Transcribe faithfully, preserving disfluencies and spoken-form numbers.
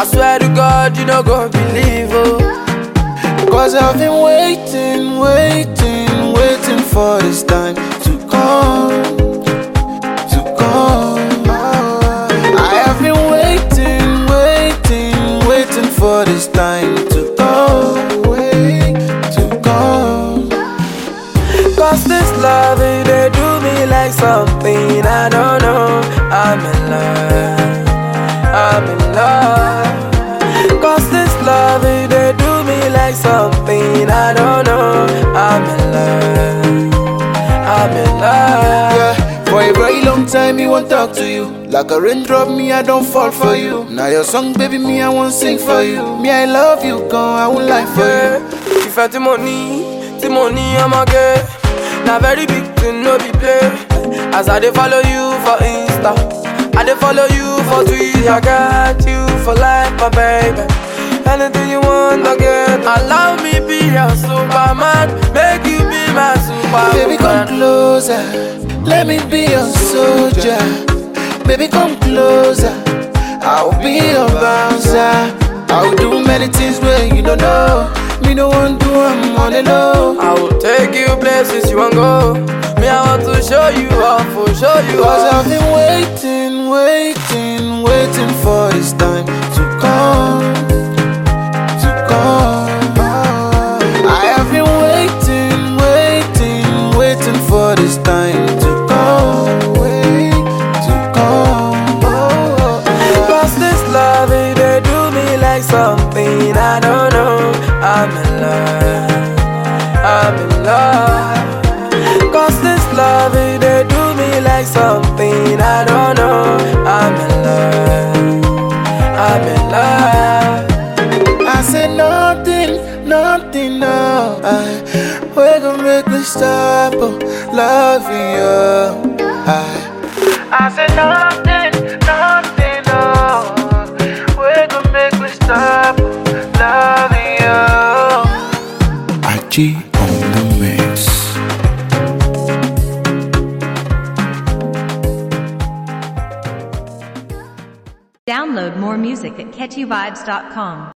I swear to God, you don't go believe, oh. Cause I've been waiting, waiting, waiting for this time to come, to come. I have been waiting, waiting, waiting for this time to come, wait, to come. Cause this love, it they do me like something I don't know. I'm in love, I'm in love. Cause this love, it they do me like something I don't know. I'm in love, I'm in love. Yeah, for a very long time me won't talk to you. Like a raindrop, me I don't fall for you. Now your song, baby, me I won't sing for you. Me I love you, gone, I won't lie for you. If I the money, the money I'ma get. Now very big thing, no be play. As I dey follow you for Insta, I dey follow you for Twitter. I got you for life, my baby. Anything you want, I get. Allow me be your Superman, make you be my Superman. Baby, come closer, let me be your soldier. Baby, come closer, I'll be your bouncer. I'll do many things where you don't know. Me no one do, I'm on the low. I will take you places you won't go. Me, I want to show you off, for show you Cause off. I've been waiting, waiting, waiting for this time to come, to come. I have been waiting, waiting, waiting for this time to come, wait, to come. Cause this love, it they do me like something I don't know. I'm in love, I'm in love. Cause this love, it they do me like something I don't know. I'm in love, I'm in love. I said nothing, nothing, no. I, we're gonna make me stop, oh, loving you. I, I said nothing, nothing, no. We're gonna make me stop, loving you. G on the mix. Download more music at catchy vibes dot com.